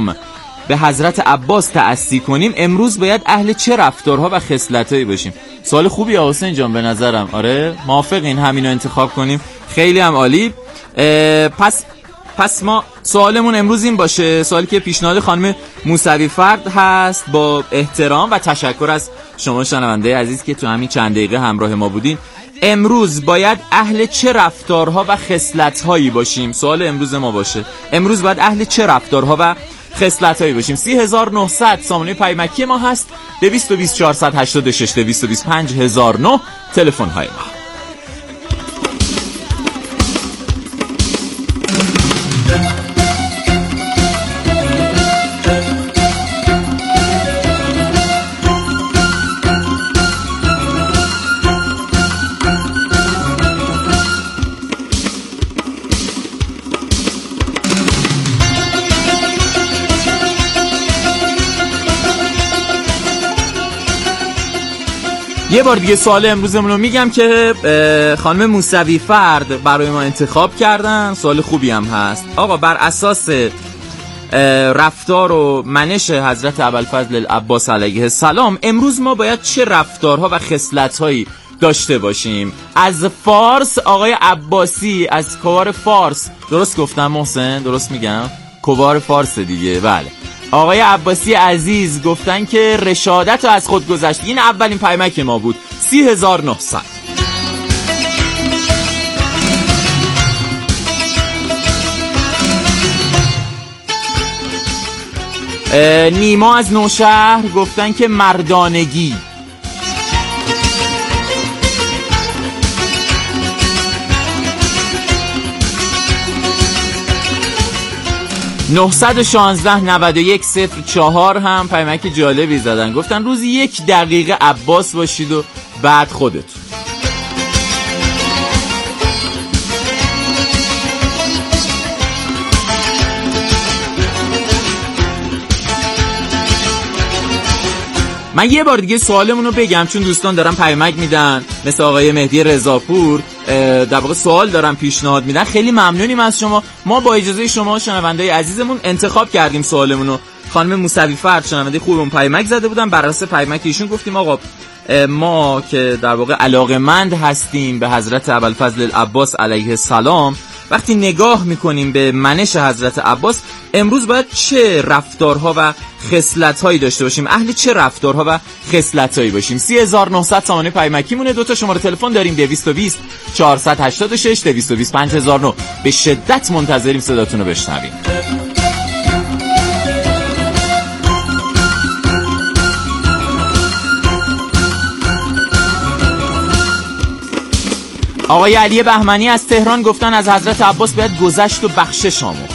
به حضرت عباس تأسی کنیم، امروز باید اهل چه رفتارها و خصلتایی باشیم؟ سوال خوبی حسین جان به نظرم. آره موافقین همینو انتخاب کنیم؟ خیلی هم عالی. پس ما سوالمون امروز این باشه، سوالی که پیشنهاد خانم موسوی فرد هست. با احترام و تشکر از شما شنونده عزیز که تو همین چند دقیقه همراه ما بودین، امروز باید اهل چه رفتارها و خصلت‌هایی باشیم؟ سوال امروز ما باشه، امروز باید اهل چه رفتارها و خصلت‌هایی باشیم؟ 3900 سامانه پیامکی ما هست، 222 486 225 1009 تلفن های ما. یه بار دیگه سوال امروزمون رو میگم که خانم موسوی فرد برای ما انتخاب کردن. سوال خوبی هم هست. آقا بر اساس رفتار و منش حضرت ابوالفضل العباس علیه السلام، امروز ما باید چه رفتارها و خصلت‌هایی داشته باشیم؟ از فارس آقای عباسی از کوار فارس، درست گفتم محسن؟ درست میگم؟ کوار فارس دیگه، بله. آقای عباسی عزیز گفتن که رشادت رو از خود گذشت. این اولین پیامک ما بود. 3900. نیما از نوشهر گفتن که مردانگی. (916 91 04) هم پیامک جالبی زدن، گفتن روزی 1 دقیقه عباس باشید و بعد خودتون. من یه بار دیگه سوالمون رو بگم چون دوستان دارن پیامک میدن، مثل آقای مهدی رضاپور در واقع سوال دارن پیشنهاد میدن. خیلی ممنونیم از شما. ما با اجازه شما شنونده‌ی عزیزمون انتخاب کردیم سوالمون رو. خانم موسوی فرد شنونده خوبمون پیامک زده بودن، بر اساس پیامک ایشون گفتیم آقا ما که در واقع علاقه‌مند هستیم به حضرت ابوالفضل العباس علیه السلام، وقتی نگاه میکنیم به منش حضرت عباس، امروز باید چه رفتارها و خصلت‌هایی داشته باشیم؟ اهل چه رفتارها و خصلت‌هایی باشیم؟ 3900 سامانه پیامکی مونه. 2 تا شماره تلفن داریم، 220 486 225 1009. به شدت منتظریم صداتون رو بشنویم. آقای علی بهمنی از تهران گفتن از حضرت عباس باید گذشت و بخشش آموخت.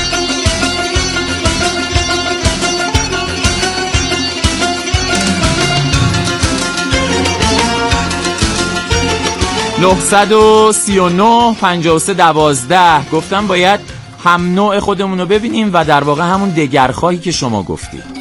(939 53 12) گفتن باید هم نوع خودمون رو ببینیم و در واقع همون دگرخواهی که شما گفتید.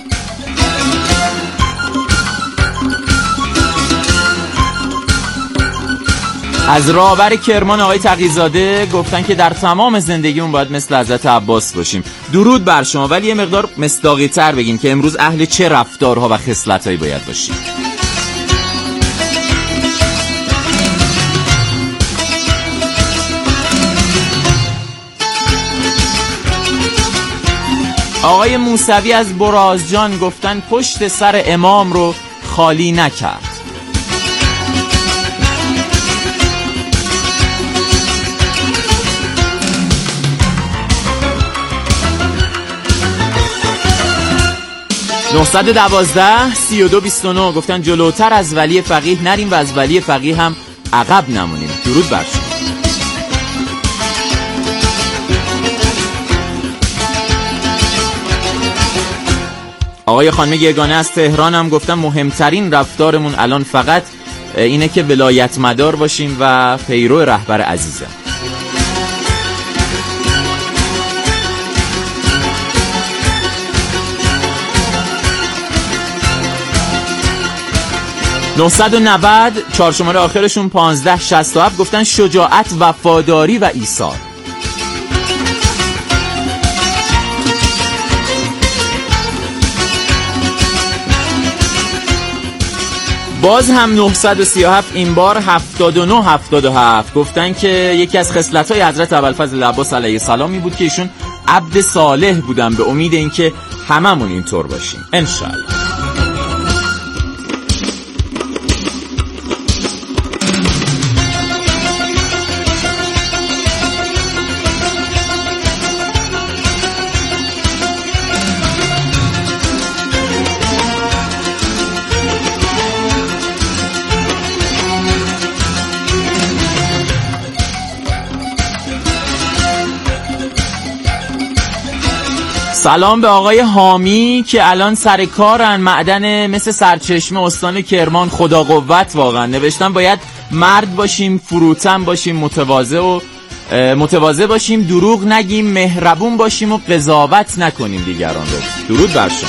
از راهبر کرمان آقای تقی‌زاده گفتن که در تمام زندگیمون باید مثل حضرت عباس باشیم. درود بر شما، ولی یه مقدار مصداقی تر بگین که امروز اهل چه رفتارها و خصلت‌هایی باید باشیم. آقای موسوی از برازجان گفتن پشت سر امام رو خالی نکرد. (912 32 29) گفتن جلوتر از ولی فقیه نریم و از ولی فقیه هم عقب نمونیم. درود بر شما. آقای خانم یگانه از تهران هم گفتن مهمترین رفتارمون الان فقط اینه که ولایت مدار باشیم و پیرو رهبر عزیزم. (990) 4 شماره آخرشون 1567 گفتن شجاعت، وفاداری و ایثار. باز هم 937 این بار 7977 گفتن که یکی از خصلت‌های حضرت ابوالفضل العباس علیه السلام این بود که ایشون عبد صالح بودن، به امید اینکه هممون اینطور باشیم انشالله. سلام به آقای حامی که الان سر کارن، معدن مثل سرچشمه استان کرمان، خدا قوت. واقعا نوشتن باید مرد باشیم، فروتن باشیم، متواضع باشیم، دروغ نگیم، مهربون باشیم و قضاوت نکنیم دیگران رو. درود بر شما.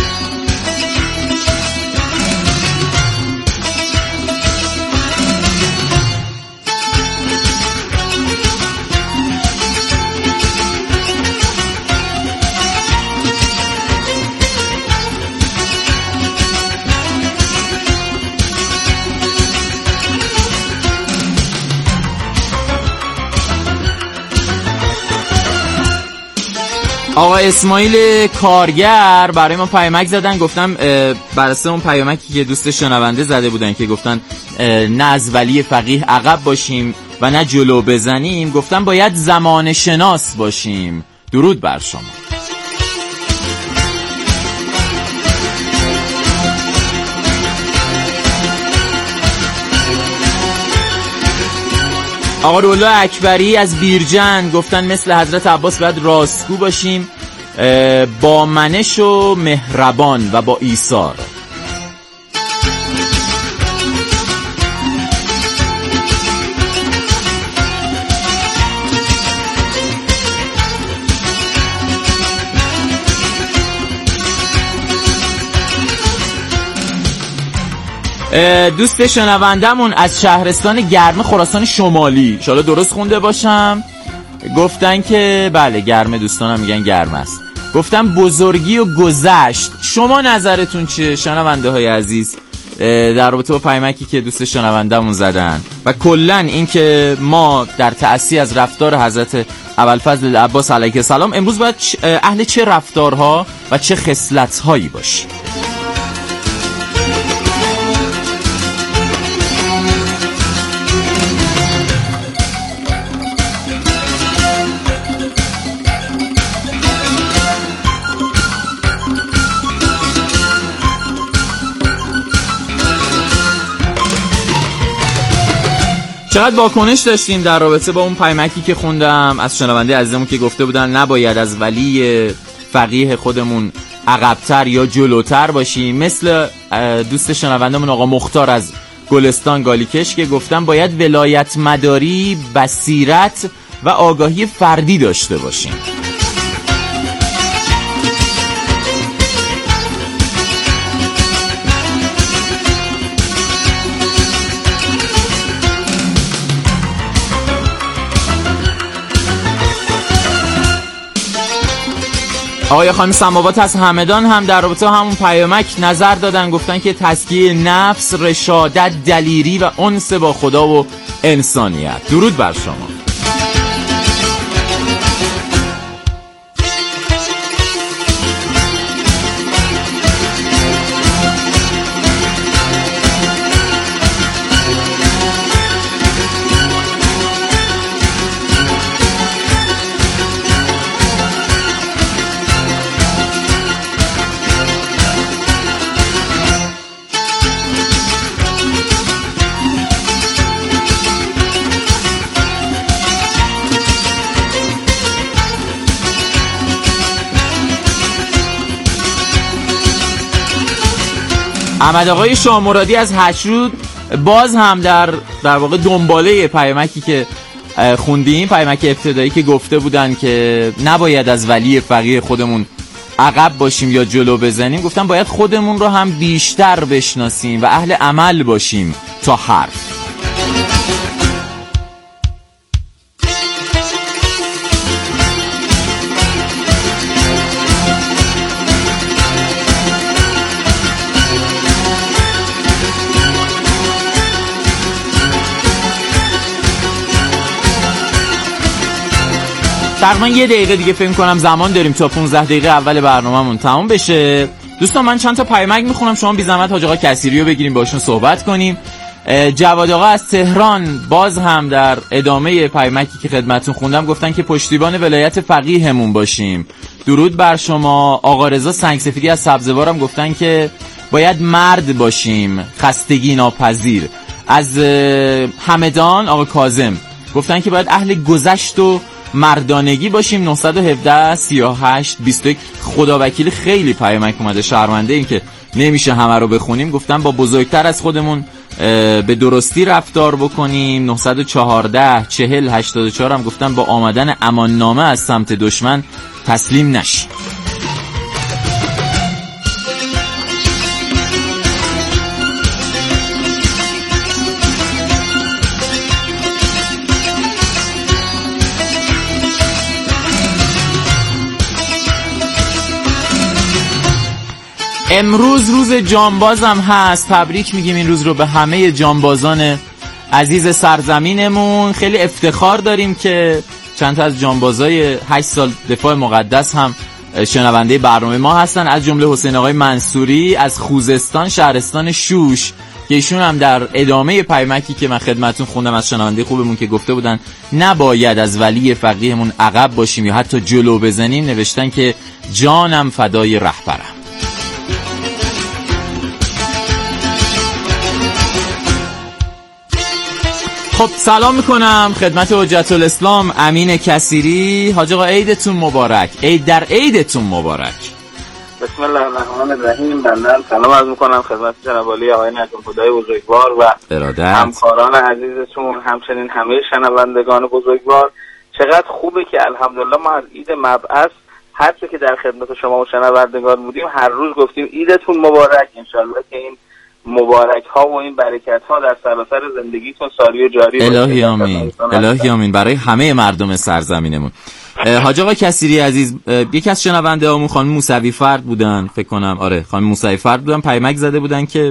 آقا اسماعیل کارگر برای ما پیامک زدن، گفتم بر اساس اون پیامکی که دوست شنونده زده بودن که گفتن نه از ولی فقیه عقب باشیم و نه جلو بزنیم، گفتم باید زمان شناس باشیم. درود بر شما. آقا رولا اکبری از بیرجن گفتن مثل حضرت عباس باید راستگو باشیم، با منش و مهربان و با ایثار. دوست شنوندمون از شهرستان گرمه خراسان شمالی، انشالله درست خونده باشم، گفتن که بله گرمه، دوستانم میگن گرمه است. گفتم بزرگی و گذشت. شما نظرتون چیه شنونده های عزیز در رابطه با پیامکی که دوست شنوندمون زدن و کلن این که ما در تأسی از رفتار حضرت ابوالفضل العباس علیه السلام امروز باید اهل چه رفتارها و چه خصلت‌هایی باشیم؟ چقدر واکنش داشتیم در رابطه با اون پیامکی که خوندم از شنونده عزیزمون که گفته بودن نباید از ولی فقیه خودمون عقب‌تر یا جلوتر باشیم، مثل دوست شنوندمون آقا مختار از گلستان گالیکش که گفتن باید ولایت مداری، بصیرت و آگاهی فردی داشته باشیم. آقای خانم سماوات از همدان هم در رابطه همون پیامک نظر دادن، گفتن که تزکیه نفس، رشادت، دلیری و انس با خدا و انسانیت. درود بر شما. احمد آقای شامرادی از هشرود باز هم در واقع دنباله پیامکی که خوندیم، پیامک ابتدایی که گفته بودن که نباید از ولی فقیه خودمون عقب باشیم یا جلو بزنیم، گفتم باید خودمون رو هم بیشتر بشناسیم و اهل عمل باشیم تا حرف. تقریبا 1 دقیقه دیگه فکر کنم زمان داریم تا 15 دقیقه اول برنامه‌مون تموم بشه. دوستان من چند تا پیامک میخونم، شما بی زحمت حاج آقا کثیری رو بگیریم باشون صحبت کنیم. جواد آقا از تهران باز هم در ادامه پیامکی که خدمتتون خوندم گفتن که پشتیبان ولایت فقیهمون باشیم. درود بر شما. آقا رضا سنگسفیدی از سبزوارم گفتن که باید مرد باشیم، خستگی ناپذیر. از همدان آقا کاظم گفتن که باید اهل گذشت و مردانگی باشیم. 917 38 21. خدا وکیل خیلی پیامک اومده، شرمنده این که نمیشه همه رو بخونیم. گفتن با بزرگتر از خودمون به درستی رفتار بکنیم. 914 40 84 هم گفتن با آمدن اماننامه از سمت دشمن تسلیم نشیم. امروز روز جانبازم هست. تبریک میگیم این روز رو به همه جانبازان عزیز سرزمینمون. خیلی افتخار داریم که چند تا از جانبازای 8 سال دفاع مقدس هم شنونده برنامه ما هستن، از جمله حسین آقای منصوری از خوزستان شهرستان شوش که ایشون هم در ادامه پیامکی که من خدمتتون خوندم از شنونده خوبمون که گفته بودن نباید از ولی فقیهمون عقب باشیم یا حتی جلو بزنیم، نوشتن که جانم فدای رهبرم. خب سلام میکنم خدمت حجت الاسلام امین کثیری. حاج آقا عیدتون مبارک. عید در عیدتون مبارک. بسم الله الرحمن الرحیم. بنده سلام عرض میکنم خدمت جناب عالی آقای نجم خدای بزرگوار و همکاران عزیزتون، همچنین همه شنوندگان بزرگوار. چقدر خوبه که الحمدلله ما از عید مبعث هر چه که در خدمت شما و شنوندگان بودیم هر روز گفتیم عیدتون مبارک. انشالله که این مبارک ها و این برکت ها در سراسر زندگیتون ساری و جاری باشه. الهی آمین. الهی آمین برای همه مردم سرزمینمون. حاج آقا کثیری عزیز، یکی از شنونده هامون خانم موسوی فرد بودن فکر کنم، آره خانم موسوی فرد بودن، پیامک زده بودن که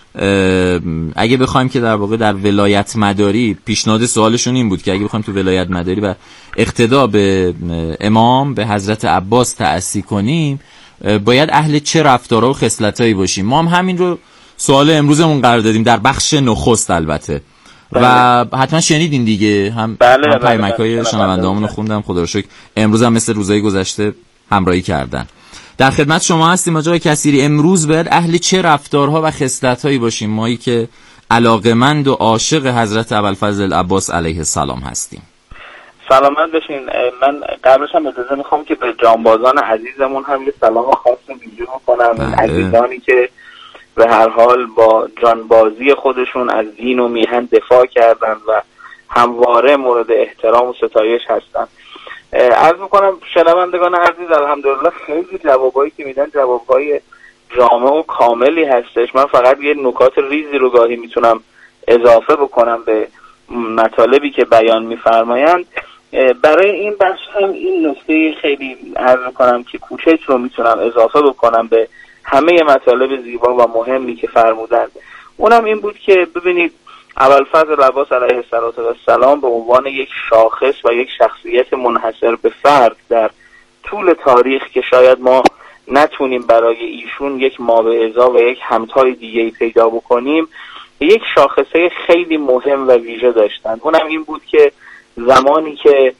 اگه بخوایم که در واقع در ولایت مداری، پیشنهاد سوالشون این بود که اگه بخوایم تو ولایت مداری و اقتدا به امام به حضرت عباس تأسی کنیم باید اهل چه رفتارها و خصلتایی باشیم. ما هم همین رو سوال امروزمون قرار دادیم در بخش نخست البته. و حتما شنیدین دیگه هم پیامک‌های شنونده‌هامون رو خوندم، خدا رو شکر امروز هم مثل روزهای گذشته همراهی کردن. در خدمت شما هستیم آقای کثیری. امروز باید اهل چه رفتارها و خصلت‌هایی باشیم مایی که علاقه‌مند و عاشق حضرت ابوالفضل عباس علیه السلام هستیم؟ سلامت بشین. من قبلش هم اجازه میخوام که به جانبازان عزیزمون هم یه سلام خاص ویژه کنم. عزیزانی که به هر حال با جانبازی خودشون از دین و میهن دفاع کردن و همواره مورد احترام و ستایش هستن. عرض میکنم شنوندگان عزیز الحمدلله خیلی جوابایی که میدن جوابای جامع و کاملی هستش. من فقط یه نکات ریزی رو گاهی میتونم اضافه بکنم به مطالبی که بیان میفرمایند. برای این بخش هم این نکته خیلی عرض میکنم که کوچک رو میتونم اضافه بکنم به همه مطالب زیبا و مهمی که فرمودند. اونم این بود که ببینید ابوالفضل عباس علیه السلام به عنوان یک شاخص و یک شخصیت منحصر به فرد در طول تاریخ که شاید ما نتونیم برای ایشون یک مابعضا و یک همتای دیگه‌ای پیدا بکنیم، یک شاخصه خیلی مهم و ویژه داشتند. اونم این بود که زمانی که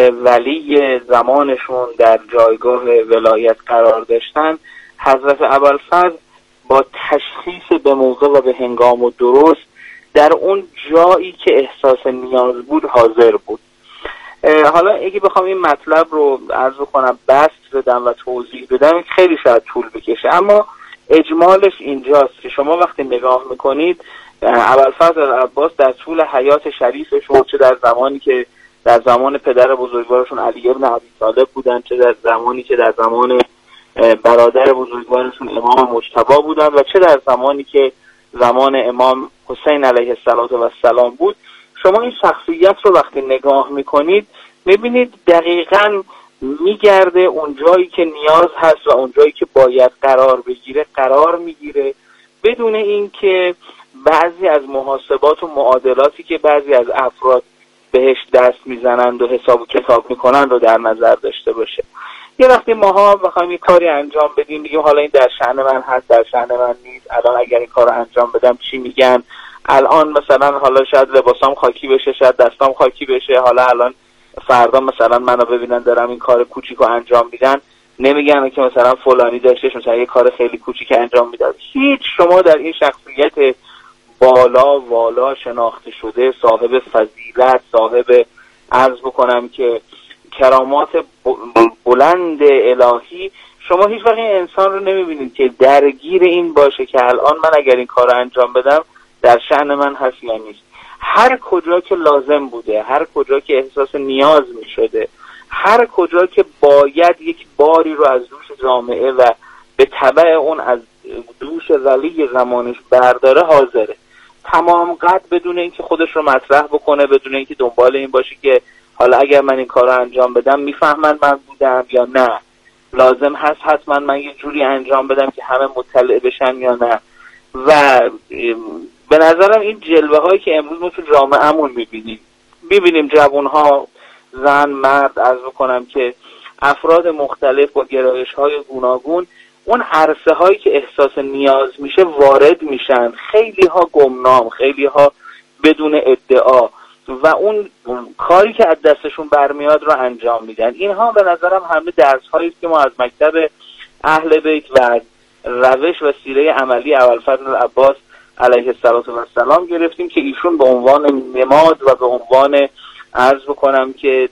ولی زمانشون در جایگاه ولایت قرار داشتن، حضرت ابوالفضل با تشخیص به موقع و به هنگام و درست در اون جایی که احساس نیاز بود حاضر بود. حالا اگه بخوام این مطلب رو عرض کنم بسط بدم و توضیح بدم خیلی شاید طول بکشه، اما اجمالش اینجاست که شما وقتی نگاه میکنید ابوالفضل عباس در طول حیات شریفشون، چه در زمانی که در زمان پدر بزرگوارشون علی ابن ابی طالب بودن، چه در زمانی که در زمان برادر بزرگوارشون امام مجتبی بودن و چه در زمانی که زمان امام حسین علیه السلام بود، شما این شخصیت رو وقتی نگاه میکنید میبینید دقیقاً میگرده اون جایی که نیاز هست و اون جایی که باید قرار بگیره قرار میگیره، بدون این که بعضی از محاسبات و معادلاتی که بعضی از افراد بهش دست میزنند و حساب و کتاب میکنند رو در نظر داشته باشه. یه وقتی ماها بخوایم یه کاری انجام بدیم بگیم حالا این در شأن من هست، در شأن من نیست، الان اگر این کار رو انجام بدم چی میگن، الان مثلا حالا شاید لباسام خاکی بشه، شاید دستام خاکی بشه، حالا الان فردا مثلا منو ببینن دارم این کار کوچیکو انجام میدن نمیگن که مثلا فلانی داشتش مثلا یه کار خیلی کوچیک انجام میداد. هیچ، شما در این شخصیت بالا والا شناخته شده، صاحب فضیلت، صاحب عرض بکنم که کرامات بلند الهی، شما هیچ وقت این انسان رو نمیبینید که درگیر این باشه که الان من اگر این کار رو انجام بدم در شأن من هست یا نیست. هر کجا که لازم بوده، هر کجا که احساس نیاز میشده، هر کجا که باید یک باری رو از دوش جامعه و به تبع اون از دوش ولی زمانش برداره حاضره، تمام قد بدون اینکه خودش رو مطرح بکنه، بدون اینکه دنبال این باشه که حالا اگر من این کار رو انجام بدم میفهمن من بودم یا نه، لازم هست حتما من یه جوری انجام بدم که همه مطلع بشن یا نه. و به نظرم این جلوه هایی که امروز ما تو جامعهمون میبینیم جوان ها، زن، مرد، عرض بکنم که افراد مختلف با گرایش های گوناگون اون عرصه هایی که احساس نیاز میشه وارد میشن، خیلی ها گمنام، خیلی ها بدون ادعا، و اون کاری که از دستشون برمیاد رو انجام میدن. اینها به نظرم همه درس هایی است که ما از مکتب اهل بیت و از روش و سیره عملی ابوالفضل العباس علیه السلام گرفتیم که ایشون به عنوان نماد و به عنوان عرض بکنم که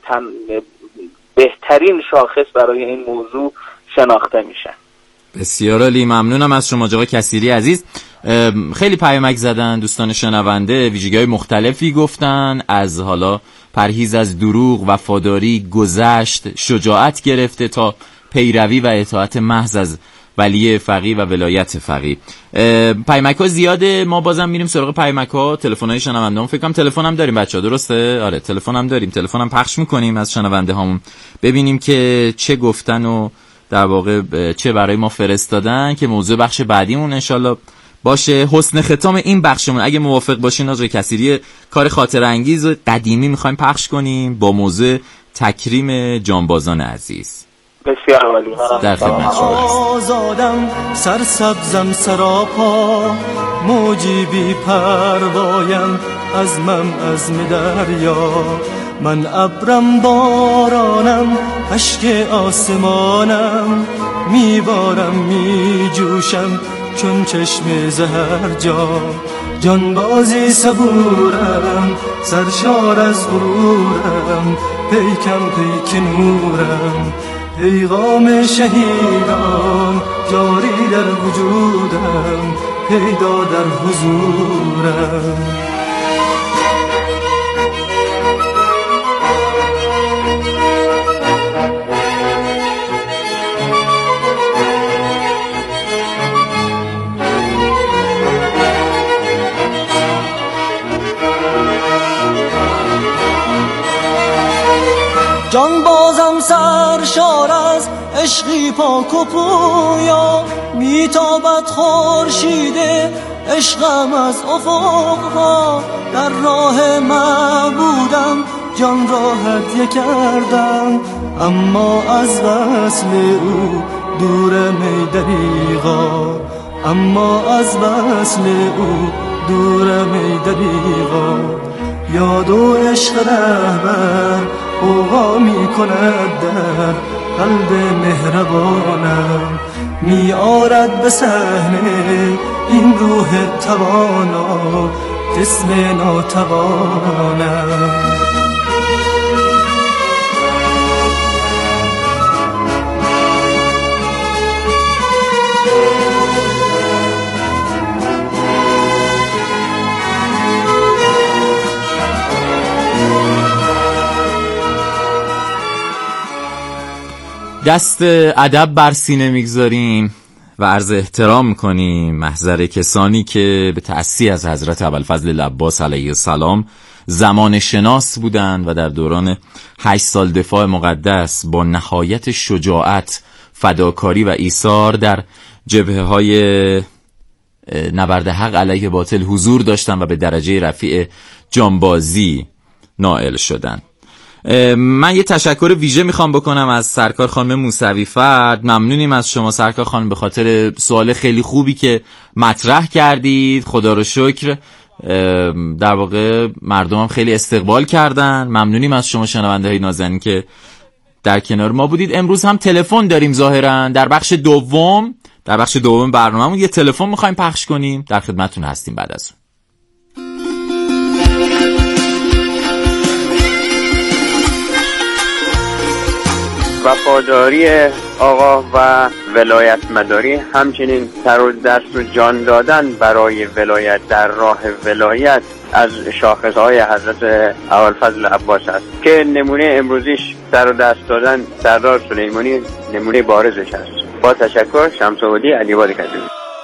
بهترین شاخص برای این موضوع شناخته میشن. بسیار عالی، ممنونم از شما آقای کثیری عزیز. خیلی پیامک زدن دوستان شنونده، ویژگی‌های مختلفی گفتن، از حالا پرهیز از دروغ، وفاداری، گذشت، شجاعت گرفته تا پیروی و اطاعت محض از ولی فقیه و ولایت فقیه. پیامک‌ها زیاده، ما بازم میریم سراغ پیامک‌ها. تلفن‌های شنونده‌هامون، فکر کنم تلفن هم داریم بچه‌ها، درسته؟ آره تلفن هم داریم، تلفن هم پخش می‌کنیم از شنونده هامون، ببینیم که چه گفتن و در واقع چه برای ما فرستادن که موضوع بخش بعدیمون انشالله باشه. حسن ختام این بخشمون اگه موافق باشین آقای کثیری، کار خاطر انگیز و قدیمی میخوایم پخش کنیم با موضوع تکریم جانبازان عزیز. بسیار عالی، در خدمت شما آزادم، سرسبزم سراپا، موجی بی پروایم عزمم عزم دریا، من ابرم بارانم، اشک آسمانم، میبارم میجوشم چون چشم زهر جا، جانبازی صبورم، سرشار از غرورم، پیکم پیک نورم، پیغام شهیدان جاری در وجودم، پیدا در حضورم. جان بازم سرشار از عشقی پاک و پویا، میتابد خورشید عشقم از افقها، در راه معبودم جان را هدیه کردم، اما از وصل او دورم ای دریغا، اما از وصل او دورم ای دریغا، یاد و عشق رهبر اوغا می کند در قلب مهربانم، می آرد به صحنه این روح توانا جسم ناتوانم. دست ادب بر سینه میگذاریم و عرض احترام میکنیم محضر کسانی که به تأسی از حضرت ابوالفضل العباس علیه السلام زمان شناس بودند و در دوران 8 سال دفاع مقدس با نهایت شجاعت، فداکاری و ایثار در جبهه‌های نبرد حق علیه باطل حضور داشتند و به درجه رفیع جانبازی نائل شدن. من یه تشکر ویژه میخوام بکنم از سرکار خانم موسوی فرد. ممنونیم از شما سرکار خانم به خاطر سوال خیلی خوبی که مطرح کردید. خدا رو شکر در واقع مردم هم خیلی استقبال کردن. ممنونیم از شما شنونده های نازنین که در کنار ما بودید. امروز هم تلفن داریم ظاهرا در بخش دوم برنامه‌مون یه تلفن میخوایم پخش کنیم. در خدمتتون هستیم بعد از اون. وفاداری آقا و ولایت مداری همچنین سر و دست و جان دادن برای ولایت در راه ولایت از شاخصهای حضرت ابوالفضل عباس است که نمونه امروزیش سر و دست دادن سردار سلیمانی نمونه بارزش است. با تشکر، شمس‌آبادی، علی‌آباد کجوری.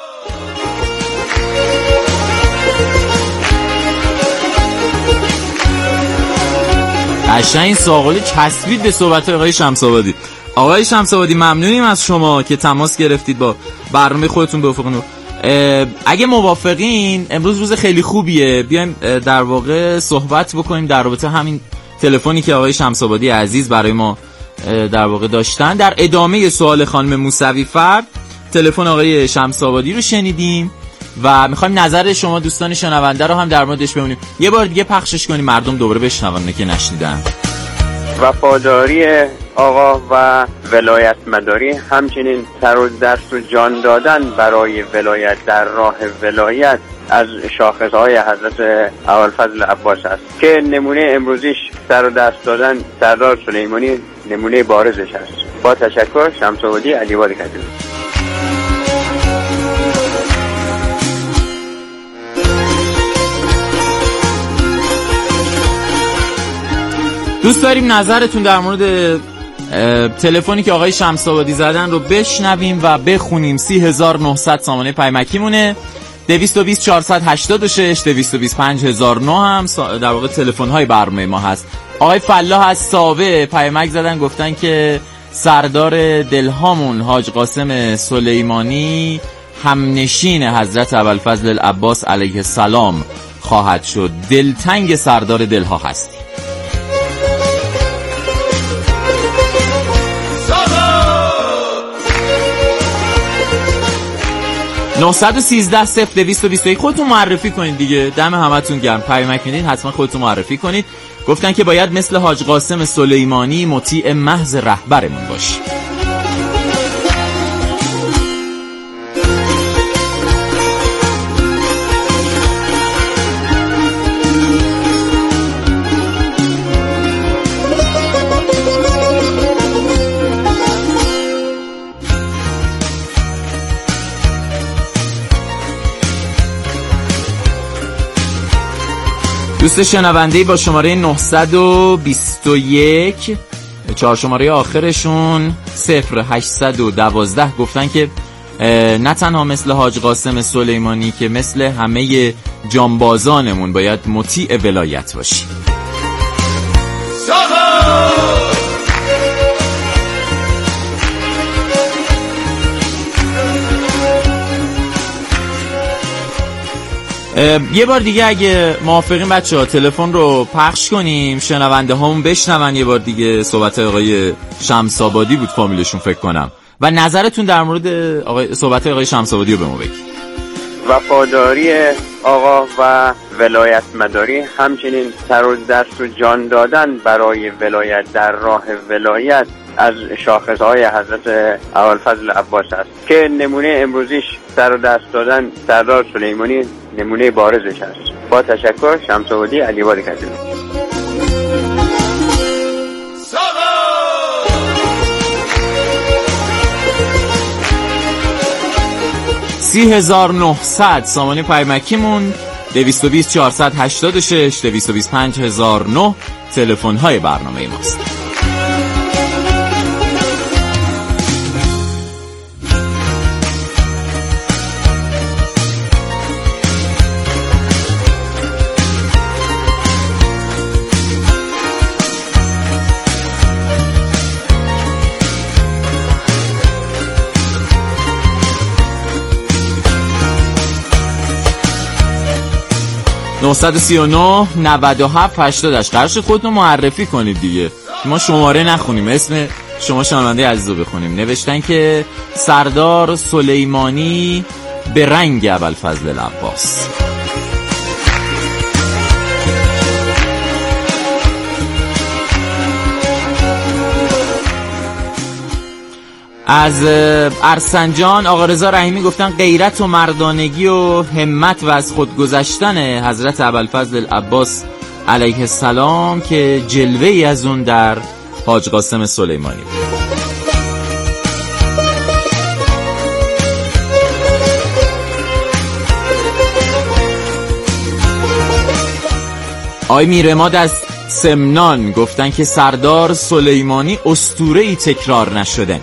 قشنگ ساقلی چسبید به صحبت آقای شمس‌آبادی. آقای شمس‌آبادی ممنونیم از شما که تماس گرفتید با برنامه خودتون به افق نور. اگه موافقین امروز روز خیلی خوبیه، بیایم در واقع صحبت بکنیم در رابطه همین تلفنی که آقای شمس‌آبادی عزیز برای ما در واقع داشتن. در ادامه سوال خانم موسوی فرد تلفن آقای شمس‌آبادی رو شنیدیم و میخوایم نظر شما دوستان شنونده رو هم در موردش ببینیم. یه بار دیگه پخشش کنیم مردم دوباره بشنون که نشنیدن. وفاداری آقا و ولایت مداری همچنین سر و دست و جان دادن برای ولایت در راه ولایت از شاخصهای حضرت ابوالفضل عباس است که نمونه امروزیش سر و دست دادن سردار سلیمانی نمونه بارزش است. با تشکر، شمس‌آبادی، علی‌آباد کجوری. دوست داریم نظرتون در مورد تلفنی که آقای شمس‌آبادی زدن رو بشنویم و بخونیم. 30900 سامانه پیمکی مونه، 220 486 220 5009 هم در واقع تلفن های برنامه ما هست. آقای فلاح از ساوه پیمک زدن، گفتن که سردار دلهامون حاج قاسم سلیمانی همنشین حضرت ابوالفضل العباس علیه السلام خواهد شد. دلتنگ سردار دلها هستی. 913 0221 خودتون معرفی کنید دیگه. دم همتون گرم. پیامک میدین حتما خودتون معرفی کنید. گفتن که باید مثل حاج قاسم سلیمانی مطیع محض رهبرمون باشی. دوست شنونده‌ای با شماره 921 چهار شماره آخرشون 0812 گفتن که نه تنها مثل حاج قاسم سلیمانی که مثل همه جانبازانمون باید مطیع ولایت باشی. یه بار دیگه اگه موافقین بچه‌ها تلفن رو پخش کنیم، شنونده هامون بشنون یه بار دیگه. صحبت آقای شمس‌آبادی بود فامیلشون فکر کنم، و نظرتون در مورد صحبت آقای شمس‌آبادی رو به ما بگید. وفاداری آقا و ولایت مداری همچنین سر و دست و جان دادن برای ولایت در راه ولایت از شاخصهای حضرت ابوالفضل عباس است که نمونه امروزیش سر و دست دادن سردار سلیمانی نمونه بارزش است. با تشکر، شمس‌آبادی، علی‌آباد کجوری. 3900 سامانه پیمکیمون، 220 486 220 5009 تلفن های برنامه ماست. 939 97 80. قرار شد خودتون معرفی کنید دیگه، ما شماره نخونیم، اسم شما شنونده عزیز رو بخونیم. نوشتن که سردار سلیمانی به رنگ ابوالفضل العباس. از ارسنجان آقا رضا رحیمی گفتن غیرت و مردانگی و همت و از خود گذشتن حضرت ابوالفضل العباس علیه السلام که جلوه ای از اون در حاج قاسم سلیمانی بود. آی میرماد از سمنان گفتن که سردار سلیمانی اسطوره‌ای تکرار نشدنی.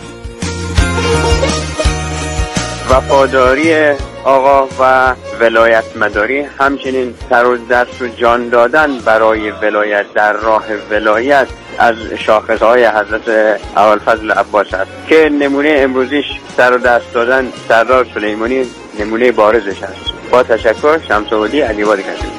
وفاداری آقا و ولایت مداری همچنین سر و دست و جان دادن برای ولایت در راه ولایت از شاخصهای حضرت ابوالفضل العباس است که نمونه امروزیش سر و دست دادن سردار سلیمانی نمونه بارزش است. با تشکر، شمس‌آبادی، علی‌آباد کتول.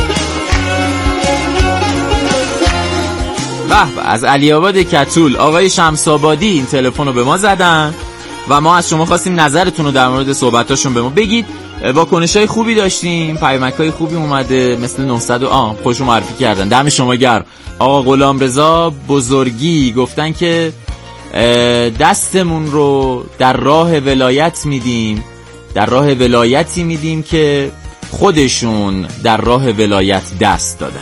به از علی‌آباد کتول آقای شمس‌آبادی این تلفن رو به ما زدن و ما از شما خواستیم نظرتون رو در مورد صحبتاشون به ما بگید. واکنش‌های خوبی داشتیم، پیامک‌های خوبی اومده، مثل 900 خوشو معرفی کردن، دم شما گرم. آقا غلامرضا بزرگی گفتن که دستمون رو در راه ولایت میدیم، در راه ولایتی میدیم که خودشون در راه ولایت دست دادن.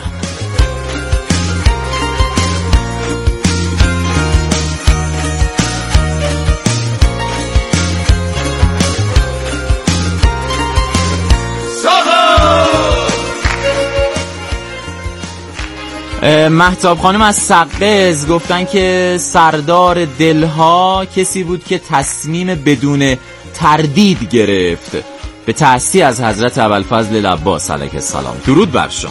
مهتاب خانم از سقز گفتن که سردار دلها کسی بود که تصمیم بدون تردید گرفت به تأسی از حضرت ابوالفضل العباس علیه السلام. درود بر شما.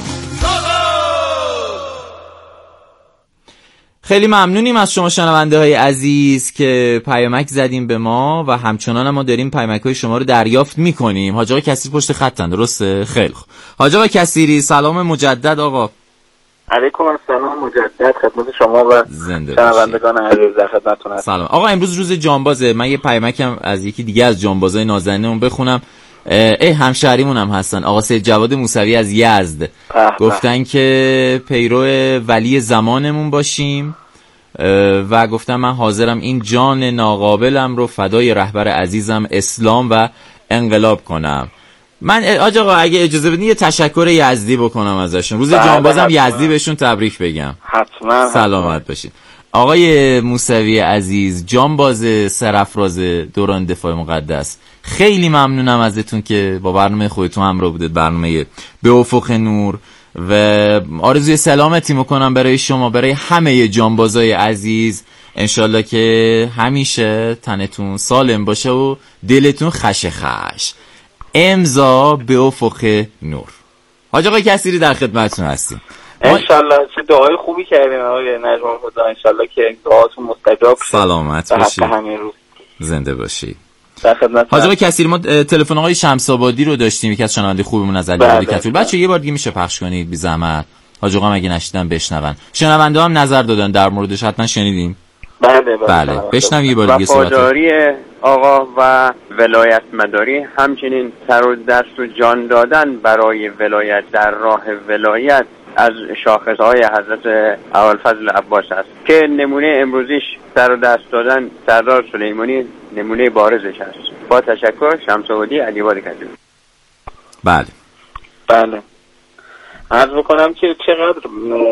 خیلی ممنونیم از شما شنونده های عزیز که پیامک زدیم به ما و همچنان ما داریم پیامک های شما رو دریافت میکنیم. حاج آقا کثیر پشت خطن، درسته؟ خیلی خوب. حاج آقا کثیری سلام مجدد. آقا علیکم السلام مجدد خدمت شما و شنوندگان عزیز در خدمتتون هستم. سلام آقا، امروز روز جانبازه. من یه پیامکم از یکی دیگه از جانبازای نازنینمون بخونم. همشهریمون هم هستن، آقا سید جواد موسوی از یزد. گفتن که پیرو ولی زمانمون باشیم و گفتن من حاضرم این جان ناقابلم رو فدای رهبر عزیزم اسلام و انقلاب کنم. من آقا اگه اجازه بدین یه تشکر یزدی بکنم ازشون. روز جانبازم یزدی بهشون تبریک بگم. حتما. سلامت باشین. آقای موسوی عزیز، جانباز سرافراز دوران دفاع مقدس، خیلی ممنونم ازتون که با برنامه خودتون همراه بودید، برنامه به افق نور، و آرزوی سلامتی میکنم برای شما، برای همه جانبازای عزیز. انشالله که همیشه تنتون سالم باشه و دلتون خش. امضا به افق نور. حاج آقای کثیری در خدمتتون هستیم. انشالله چه دعای خوبی کردین آقای نجم خدا، انشالله که دعاتون مستجاب شه. سلامت باشید. زنده باشید. در خدمت. حاج آقای کثیری ما تلفن آقای شمس‌آبادی رو داشتیم، یکی از شنونده خوبمون از علی‌آباد کتول. بچه یه بار دیگه میشه پخش کنید بی زحمت؟ حاج آقا اگه نشیدن بشنون. شنونده هم نظر دادن در موردش، حتما شنیدین. بله بشنویم یه بار دیگه صحبت. وفاداری آقا و ولایت مداری همچنین سر و دست و جان دادن برای ولایت در راه ولایت از شاخصهای حضرت ابوالفضل العباس است که نمونه امروزیش سر و دست دادن سردار سلیمانی نمونه بارزش است. با تشکر، شمس‌آبادی، علی‌آباد کتول. بله عرض بکنم که چقدر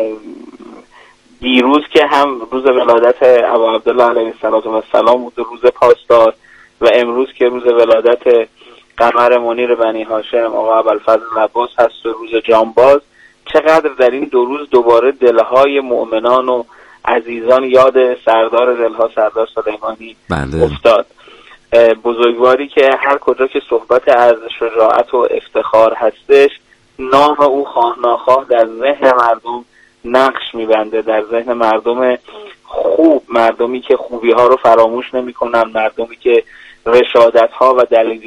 دیروز که هم روز ولادت ابا عبدالله علیه السلام بود، روز پاسدار، و امروز که روز ولادت قمر منیر بنی هاشم آقا ابوالفضل العباس هست و روز جانباز، چقدر در این دو روز دوباره دلهای مؤمنان و عزیزان یاد سردار دلها سردار سلیمانی افتاد. بزرگواری که هر کجا که صحبت از شجاعت و افتخار هستش، نام او خواه ناخواه در ذهن مردم نقش میبنده، در ذهن مردم خوب، مردمی که خوبی ها رو فراموش نمی کنن، مردمی که رشادت ها و دلیل